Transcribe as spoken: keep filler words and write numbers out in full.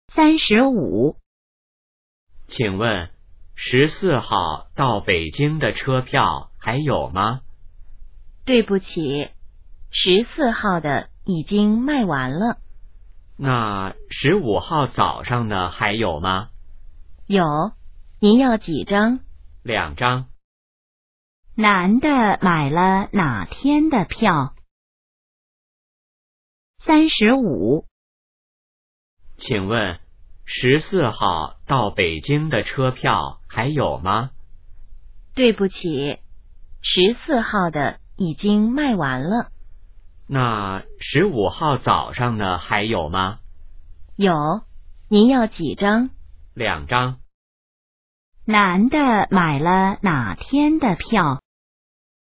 三十五。 请问十四号到北京的车票还有吗？ 对不起，十四号的已经卖完了。 那十五号早上的还有吗？ 有，您要几张？ 两张。 男的买了哪天的票？三十五。 请问十四号到北京的车票还有吗？ 对不起，十四号的已经卖完了。 那十五号早上的还有吗？ 有，您要几张？ 两张。 男的买了哪天的票？